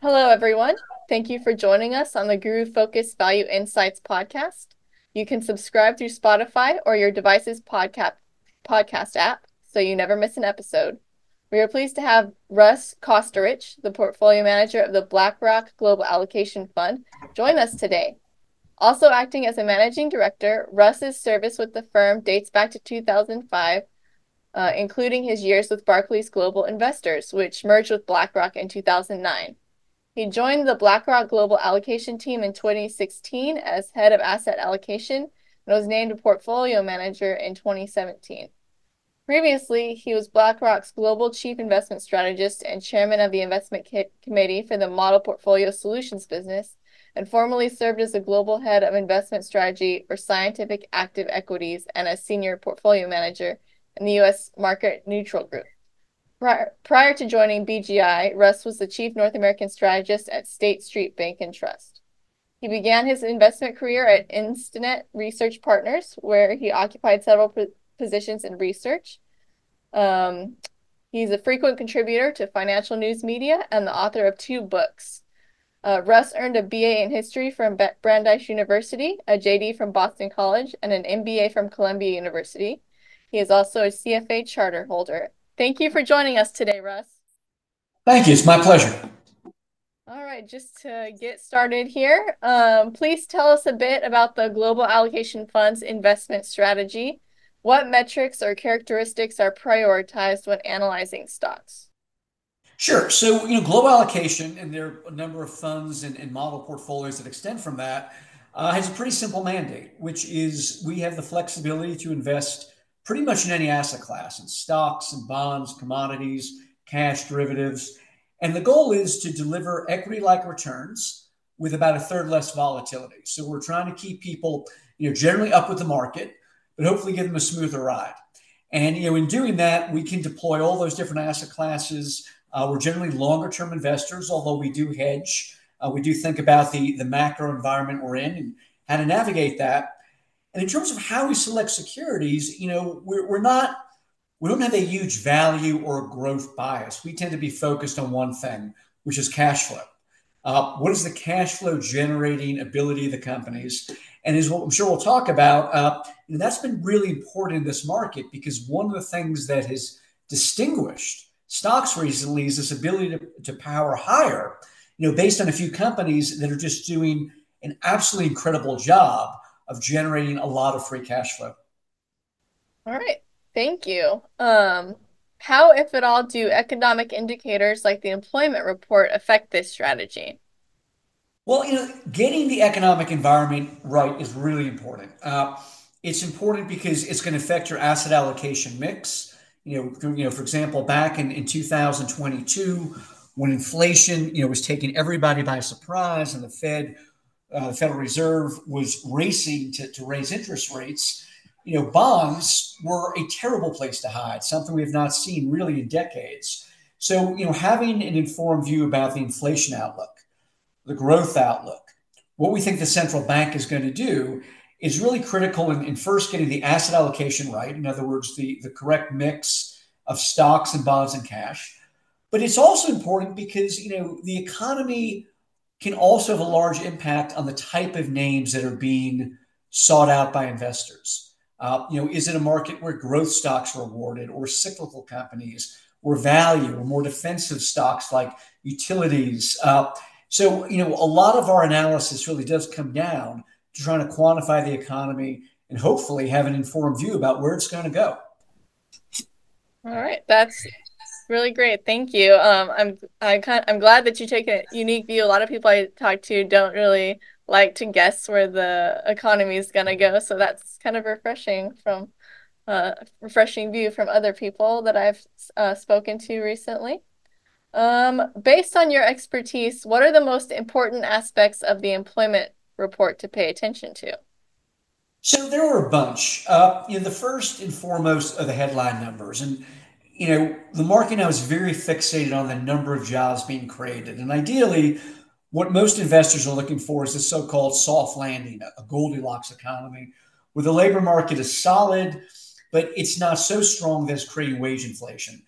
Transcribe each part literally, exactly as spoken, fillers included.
Hello, everyone. Thank you for joining us on the Guru Focus Value Insights podcast. You can subscribe through Spotify or your device's podcast podcast app so you never miss an episode. We are pleased to have Russ Kosterich, the portfolio manager of the BlackRock Global Allocation Fund, join us today. Also acting as a managing director, Russ's service with the firm dates back to two thousand five, uh, including his years with Barclays Global Investors, which merged with BlackRock in two thousand nine. He joined the BlackRock Global Allocation Team in twenty sixteen as head of asset allocation and was named a portfolio manager in twenty seventeen. Previously, he was BlackRock's Global Chief Investment Strategist and chairman of the investment committee for the Model Portfolio Solutions business, and formerly served as the global head of investment strategy for Scientific Active Equities and as senior portfolio manager in the U S Market Neutral Group. Prior, prior to joining B G I, Russ was the chief North American strategist at State Street Bank and Trust. He began his investment career at Instinet Research Partners, where he occupied several positions in research. Um, he's a frequent contributor to financial news media and the author of two books. Uh, Russ earned a B A in history from Brandeis University, a J D from Boston College, and an M B A from Columbia University. He is also a C F A charter holder. Thank you for joining us today, Russ. Thank you. It's my pleasure. All right, just to get started here, um, please tell us a bit about the Global Allocation Fund's investment strategy. What metrics or characteristics are prioritized when analyzing stocks? Sure. So, you know, global allocation, and there are a number of funds and, and model portfolios that extend from that, uh, has a pretty simple mandate, which is we have the flexibility to invest pretty much in any asset class, in stocks and bonds, commodities, cash derivatives. And the goal is to deliver equity-like returns with about a third less volatility. So we're trying to keep people, you know, generally up with the market, but hopefully give them a smoother ride. And, you know, in doing that, we can deploy all those different asset classes. Uh, we're generally longer term investors, although we do hedge. Uh, we do think about the, the macro environment we're in and how to navigate that. And in terms of how we select securities, you know, we're, we're not, we don't have a huge value or growth bias. We tend to be focused on one thing, which is cash flow. Uh, what is the cash flow generating ability of the companies? And as what I'm sure we'll talk about, uh, you know, that's been really important in this market because one of the things that has distinguished stocks recently is this ability to, to power higher, you know, based on a few companies that are just doing an absolutely incredible job of generating a lot of free cash flow. All right, thank you. Um, how, if at all, do economic indicators like the employment report affect this strategy? Well, you know, getting the economic environment right is really important. Uh, it's important because it's going to affect your asset allocation mix. You know, you know, for example, back in, in two thousand twenty-two, when inflation, you know, was taking everybody by surprise, and the Fed, uh, the Federal Reserve, was racing to, to raise interest rates, you know, bonds were a terrible place to hide, something we have not seen really in decades. So, you know, having an informed view about the inflation outlook, the growth outlook, what we think the central bank is going to do is really critical in, in first getting the asset allocation right. In other words, the, the correct mix of stocks and bonds and cash. But it's also important because, you know, the economy can also have a large impact on the type of names that are being sought out by investors. Uh, you know, is it a market where growth stocks are rewarded, or cyclical companies, or value, or more defensive stocks like utilities? Uh, so, you know, a lot of our analysis really does come down to trying to quantify the economy and hopefully have an informed view about where it's going to go. All right, that's really great. Thank you. Um, I'm I kind I'm glad that you take a unique view. A lot of people I talk to don't really like to guess where the economy is gonna go, so that's kind of refreshing from uh refreshing view from other people that I've uh, spoken to recently. Um, based on your expertise, what are the most important aspects of the employment report to pay attention to? So there were a bunch. Uh, you know, the first and foremost are the headline numbers, and you know, the market now is very fixated on the number of jobs being created, and ideally, what most investors are looking for is a so-called soft landing, a Goldilocks economy, where the labor market is solid, but it's not so strong that it's creating wage inflation.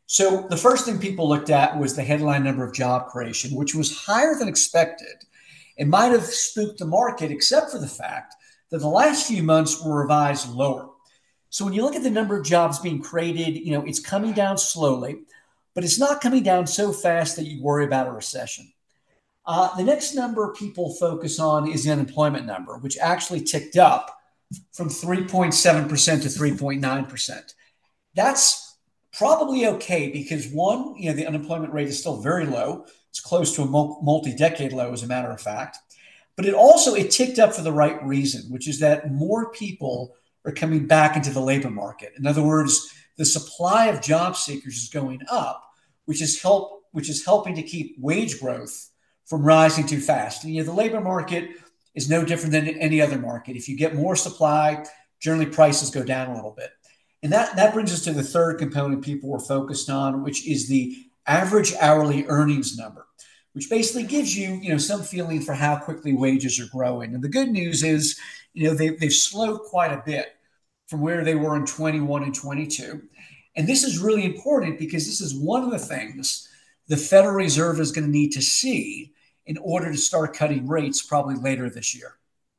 So the first thing people looked at was the headline number of job creation, which was higher than expected. It might have spooked the market, except for the fact that the last few months were revised lower. So when you look at the number of jobs being created, you know, it's coming down slowly, but it's not coming down so fast that you worry about a recession. Uh, the next number people focus on is the unemployment number, which actually ticked up from three point seven percent to three point nine percent. That's probably okay because one, you know, the unemployment rate is still very low. It's close to a multi-decade low, as a matter of fact. But it also it ticked up for the right reason, which is that more people are coming back into the labor market. In other words, the supply of job seekers is going up, which is help which is helping to keep wage growth from rising too fast. And you know, the labor market is no different than any other market. If you get more supply, generally prices go down a little bit. And that, that brings us to the third component people were focused on, which is the average hourly earnings number, which basically gives you, you know, some feeling for how quickly wages are growing. And the good news is, you know, they, they've slowed quite a bit from where they were in twenty-one and twenty-two. And this is really important because this is one of the things the Federal Reserve is going to need to see in order to start cutting rates probably later this year.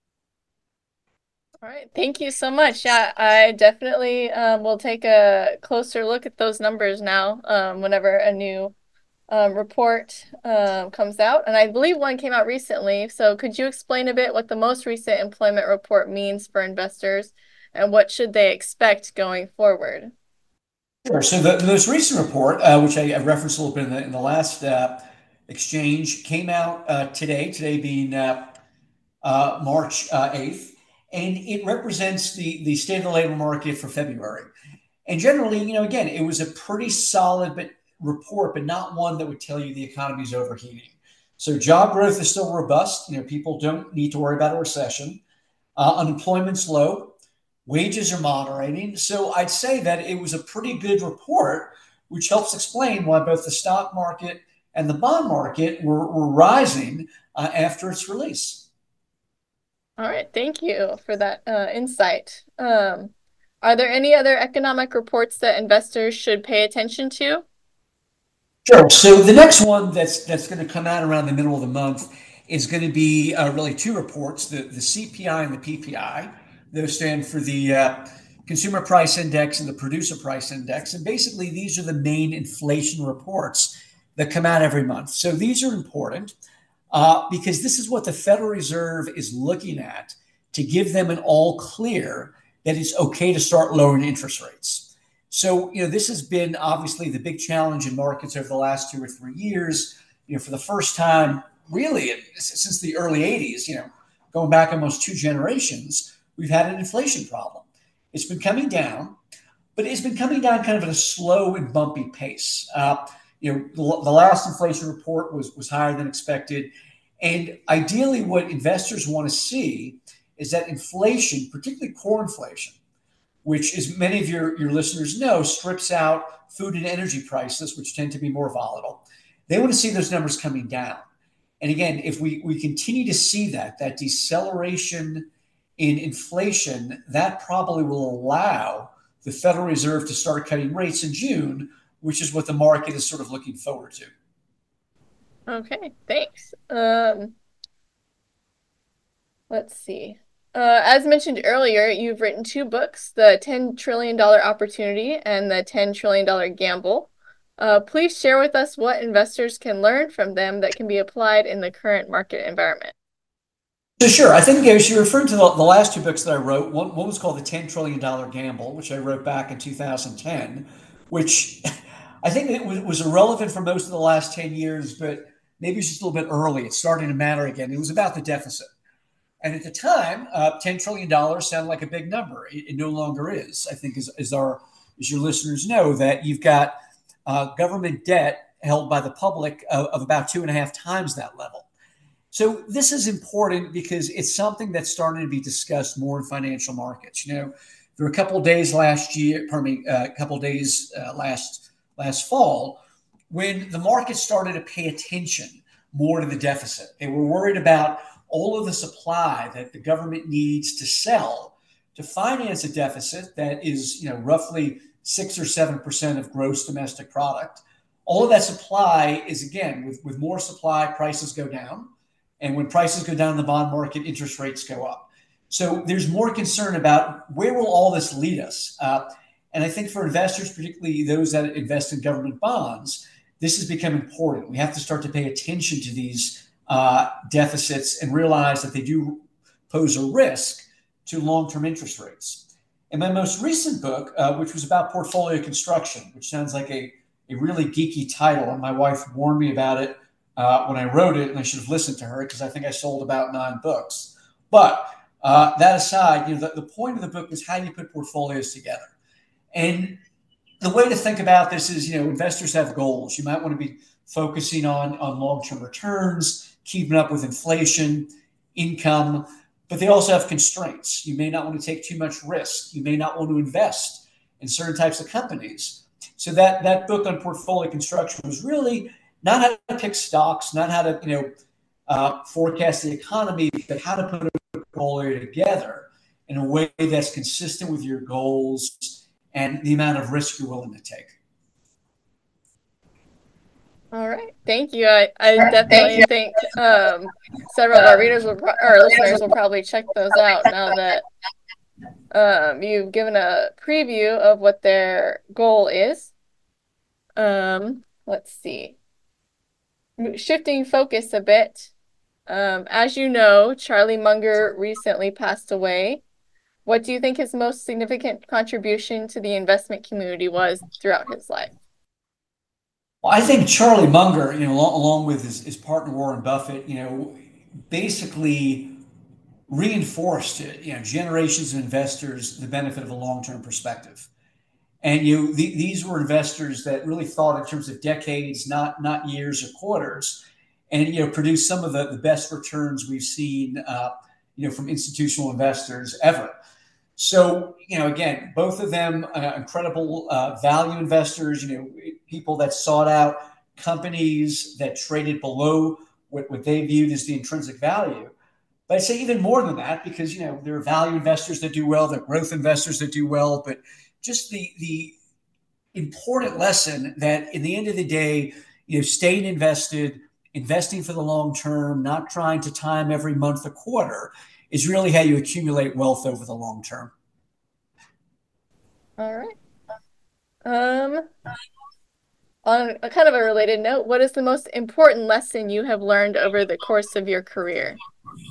All right. Thank you so much. Yeah, I definitely um, will take a closer look at those numbers now um, whenever a new um, report um, comes out. And I believe one came out recently. So could you explain a bit what the most recent employment report means for investors and what should they expect going forward? Sure. So the, the most recent report, uh, which I, I referenced a little bit in the, in the last uh, exchange, came out uh, today, today being uh, uh, March uh, eighth, and it represents the, the state of the labor market for February. And generally, you know, again, it was a pretty solid but report, but not one that would tell you the economy is overheating. So job growth is still robust. You know, people don't need to worry about a recession. Uh, unemployment's low. Wages are moderating. So I'd say that it was a pretty good report, which helps explain why both the stock market and the bond market were, were rising uh, after its release. All right, thank you for that uh, insight. Um, are there any other economic reports that investors should pay attention to? Sure. So the next one that's that's going to come out around the middle of the month is going to be uh, really two reports: the the C P I and the P P I. Those stand for the uh, Consumer Price Index and the Producer Price Index, and basically these are the main inflation reports that come out every month. So these are important. Uh, because this is what the Federal Reserve is looking at to give them an all clear that it's okay to start lowering interest rates. So, you know, this has been obviously the big challenge in markets over the last two or three years. You know, for the first time, really, since the early eighties, you know, going back almost two generations, we've had an inflation problem. It's been coming down, but it's been coming down kind of at a slow and bumpy pace. Uh, You know, the, the last inflation report was, was higher than expected. And ideally, what investors want to see is that inflation, particularly core inflation, which, as many of your, your listeners know, strips out food and energy prices, which tend to be more volatile. They want to see those numbers coming down. And again, if we, we continue to see that, that deceleration in inflation, that probably will allow the Federal Reserve to start cutting rates in June, which is what the market is sort of looking forward to. Okay, thanks. Um, let's see. Uh, as mentioned earlier, you've written two books, The ten trillion dollars Opportunity and The ten trillion dollars Gamble. Uh, please share with us what investors can learn from them that can be applied in the current market environment. So sure, I think as you're referring to the, the last two books that I wrote, one, one was called The ten trillion dollars Gamble, which I wrote back in two thousand ten, which I think it was, was irrelevant for most of the last ten years, but maybe it's just a little bit early. It's starting to matter again. It was about the deficit. And at the time, uh, ten trillion dollars sounded like a big number. It, it no longer is. I think as, as, our, as your listeners know, that you've got uh, government debt held by the public of, of about two and a half times that level. So this is important because it's something that's starting to be discussed more in financial markets. You know, there were a couple of days last year, pardon me, uh, a couple of days uh, last last fall when the market started to pay attention more to the deficit. They were worried about all of the supply that the government needs to sell to finance a deficit that is, you know, roughly six or seven percent of gross domestic product. All of that supply is, again, with, with more supply, prices go down. And when prices go down in the bond market, interest rates go up. So there's more concern about where will all this lead us. Uh, and I think for investors, particularly those that invest in government bonds, this has become important. We have to start to pay attention to these uh, deficits and realize that they do pose a risk to long-term interest rates. In my most recent book, uh, which was about portfolio construction, which sounds like a, a really geeky title, and my wife warned me about it uh, when I wrote it, and I should have listened to her because I think I sold about nine books. But uh, that aside, you know, the, the point of the book is how you put portfolios together. And the way to think about this is, you know, investors have goals. You might want to be focusing on, on long-term returns, keeping up with inflation, income, but they also have constraints. You may not want to take too much risk. You may not want to invest in certain types of companies. So that, that book on portfolio construction was really not how to pick stocks, not how to, you know, uh, forecast the economy, but how to put a portfolio together in a way that's consistent with your goals and the amount of risk you're willing to take. All right. Thank you. I, I definitely think um, several of our readers will, pro- or listeners will probably check those out now that um, you've given a preview of what their goal is. Um, let's see. Shifting focus a bit. Um, as you know, Charlie Munger recently passed away. What do you think his most significant contribution to the investment community was throughout his life? Well, I think Charlie Munger, you know, along, along with his, his partner Warren Buffett, you know, basically reinforced it, you know, generations of investors the benefit of a long-term perspective. And you, the, these were investors that really thought in terms of decades, not not years or quarters, and you know, produced some of the, the best returns we've seen, uh, you know, from institutional investors ever. So, you know, again, both of them uh, incredible uh, value investors, you know, people that sought out companies that traded below what, what they viewed as the intrinsic value. But I'd say even more than that, because, you know, there are value investors that do well, there are growth investors that do well, but just the, the important lesson that in the end of the day, you know, staying invested, investing for the long term, not trying to time every month or quarter is really how you accumulate wealth over the long term. All right. Um, on a kind of a related note, what is the most important lesson you have learned over the course of your career?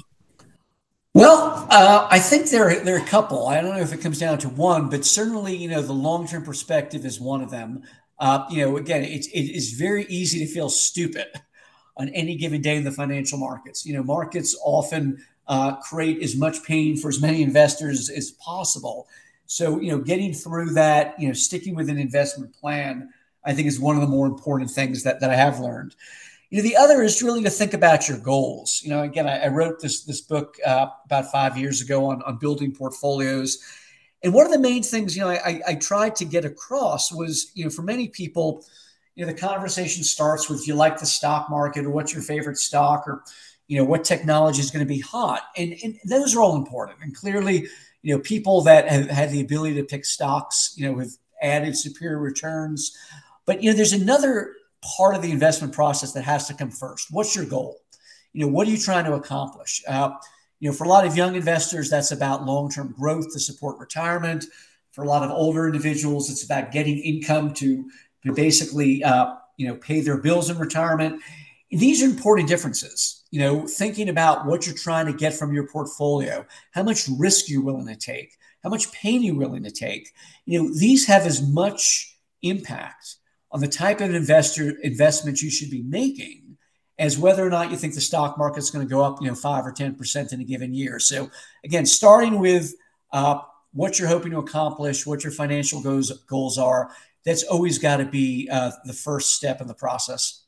Well, uh, I think there, there are a couple. I don't know if it comes down to one, but certainly, you know, the long-term perspective is one of them. Uh, you know, again, it's, it is very easy to feel stupid on any given day in the financial markets. You know, markets often uh, create as much pain for as many investors as possible. So, you know, getting through that, you know, sticking with an investment plan, I think is one of the more important things that, that I have learned. You know, the other is really to think about your goals. You know, again, I, I wrote this this book uh, about five years ago on, on building portfolios. And one of the main things, you know, I, I tried to get across was, you know, for many people, you know, the conversation starts with, do you like the stock market, or what's your favorite stock, or, you know, what technology is going to be hot? And, and those are all important. And clearly, you know, people that have had the ability to pick stocks, you know, have added superior returns. But, you know, there's another part of the investment process that has to come first. What's your goal? You know, what are you trying to accomplish? Uh, you know, for a lot of young investors, that's about long-term growth to support retirement. For a lot of older individuals, it's about getting income to, to basically, uh, you know, pay their bills in retirement. These are important differences. You know, thinking about what you're trying to get from your portfolio, how much risk you're willing to take, how much pain you're willing to take. You know, these have as much impact on the type of investor investment you should be making as whether or not you think the stock market's going to go up, you know, five or ten percent in a given year. So again, starting with uh, what you're hoping to accomplish, what your financial goals goals are, that's always got to be uh, the first step in the process.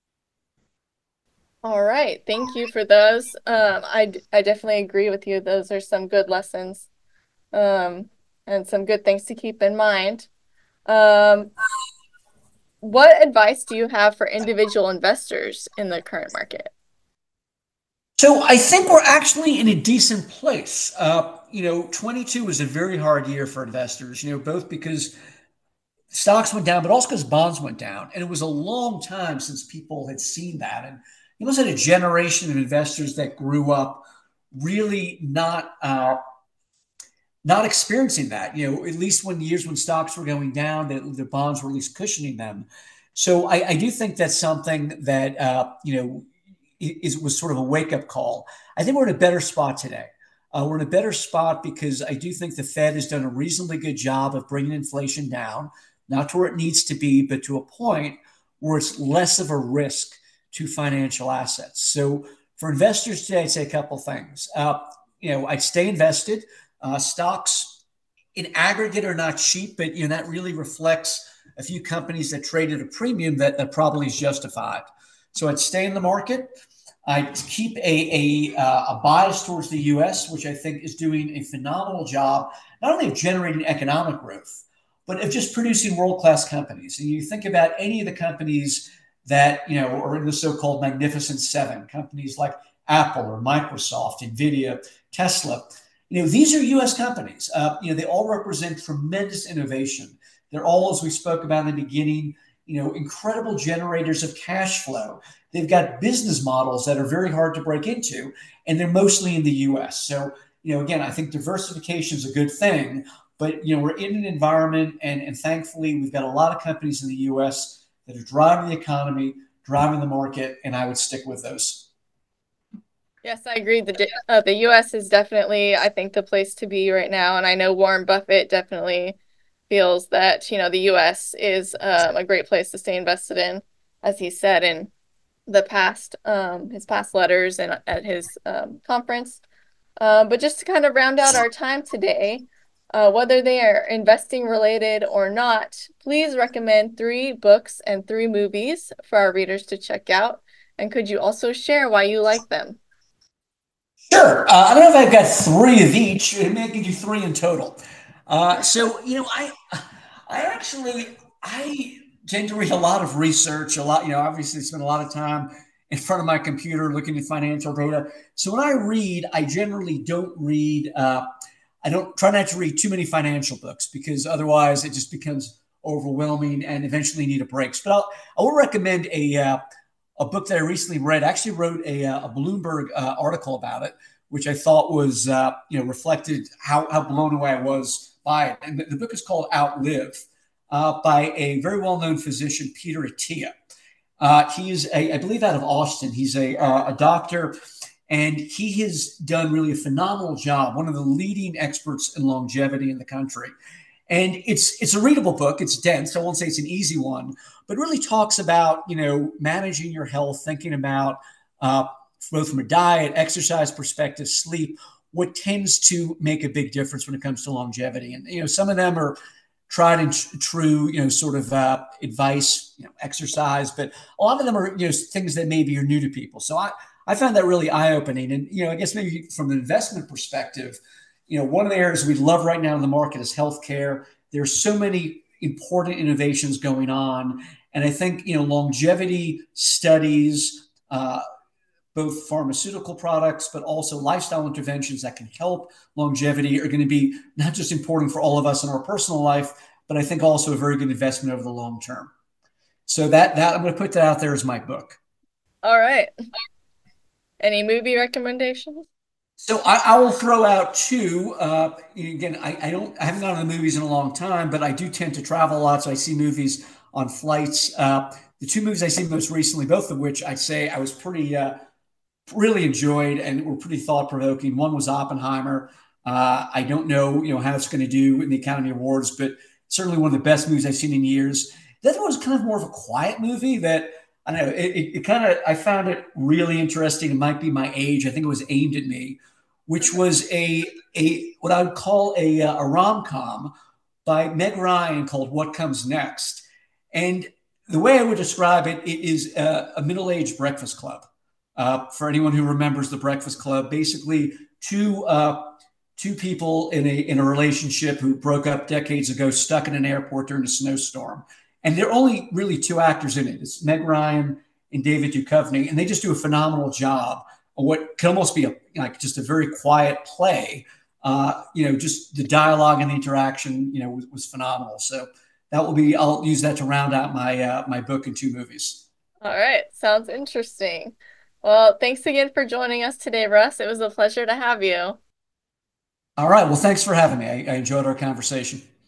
All right. Thank you for those. Um, I, I definitely agree with you. Those are some good lessons, um, and some good things to keep in mind. Um, what advice do you have for individual investors in the current market? So I think we're actually in a decent place. Uh, you know, twenty-two was a very hard year for investors, you know, both because stocks went down, but also because bonds went down. And it was a long time since people had seen that. And you must have had a generation of investors that grew up really not uh, not experiencing that. You know, at least when years when stocks were going down, that the bonds were at least cushioning them. So I, I do think that's something that uh, you know is was sort of a wake up call. I think we're in a better spot today. Uh, we're in a better spot because I do think the Fed has done a reasonably good job of bringing inflation down, not to where it needs to be, but to a point where it's less of a risk to financial assets. So for investors today, I'd say a couple things. Uh, you know, I'd stay invested. Uh, stocks in aggregate are not cheap, but you know that really reflects a few companies that trade at a premium that, that probably is justified. So I'd stay in the market. I'd keep a, a, uh, a bias towards the U S, which I think is doing a phenomenal job, not only of generating economic growth, but of just producing world-class companies. And you think about any of the companies that, you know, are in the so-called Magnificent Seven, companies like Apple or Microsoft, NVIDIA, Tesla. You know, these are U S companies. Uh, you know, they all represent tremendous innovation. They're all, as we spoke about in the beginning, you know, incredible generators of cash flow. They've got business models that are very hard to break into, and they're mostly in the U S. So, you know, again, I think diversification is a good thing, but, you know, we're in an environment, and, and thankfully, we've got a lot of companies in the U S that are driving the economy, driving the market, and I would stick with those. Yes, I agree. The uh, the U S is definitely, I think, the place to be right now, and I know Warren Buffett definitely feels that, you know, the U S is um, a great place to stay invested in, as he said in the past, um, his past letters and at his um, conference. Uh, but just to kind of round out our time today, uh, whether they are investing related or not, please recommend three books and three movies for our readers to check out. And could you also share why you like them? Sure. Uh, I don't know if I've got three of each. It may give you three in total. Uh, so, you know, I, I actually, I tend to read a lot of research, a lot, you know, obviously spend a lot of time in front of my computer looking at financial data. So when I read, I generally don't read, uh, I don't try not to read too many financial books because otherwise it just becomes overwhelming and eventually need a break. But I'll, I will recommend a, uh, a book that I recently read. I actually wrote a, uh, a Bloomberg uh, article about it, which I thought was, uh, you know, reflected how, how blown away I was by it. And the, the book is called Outlive, uh, by a very well-known physician, Peter Attia. Uh, he is, a, I believe, out of Austin. He's a, uh, a doctor, and he has done really a phenomenal job, one of the leading experts in longevity in the country. And it's it's a readable book. It's dense. I won't say it's an easy one, but really talks about, you know, managing your health, thinking about uh, both from a diet, exercise perspective, sleep, what tends to make a big difference when it comes to longevity. And, you know, some of them are tried and tr- true, you know, sort of uh, advice, you know, exercise, but a lot of them are, you know, things that maybe are new to people. So I, I found that really eye opening. And, you know, I guess maybe from an investment perspective, you know, one of the areas we love right now in the market is healthcare. There's so many important innovations going on. And I think, you know, longevity studies, uh, both pharmaceutical products, but also lifestyle interventions that can help longevity are going to be not just important for all of us in our personal life, but I think also a very good investment over the long term. So that, that I'm going to put that out there as my book. All right. Any movie recommendations? So I, I will throw out two. Uh, again, I, I don't, I haven't gone to the movies in a long time, but I do tend to travel a lot, so I see movies on flights. Uh, the two movies I see most recently, both of which I'd say I was pretty, uh, really enjoyed and were pretty thought provoking. One was Oppenheimer. Uh, I don't know, you know, how it's going to do in the Academy Awards, but certainly one of the best movies I've seen in years. The other one was kind of more of a quiet movie that I don't know. It, it, it kind of I found it really interesting. It might be my age. I think it was aimed at me, which was a a what I would call a uh, a rom com by Meg Ryan called What Comes Next. And the way I would describe it, it is a, a middle aged Breakfast Club. Uh, for anyone who remembers the Breakfast Club, basically two uh, two people in a in a relationship who broke up decades ago, stuck in an airport during a snowstorm, and there are only really two actors in it. It's Meg Ryan and David Duchovny, and they just do a phenomenal job of what can almost be a, like just a very quiet play. Uh, you know, just the dialogue and the interaction, you know, was, was phenomenal. So that will be, I'll use that to round out my uh, my book and two movies. All right, sounds interesting. Well, thanks again for joining us today, Russ. It was a pleasure to have you. All right. Well, thanks for having me. I, I enjoyed our conversation.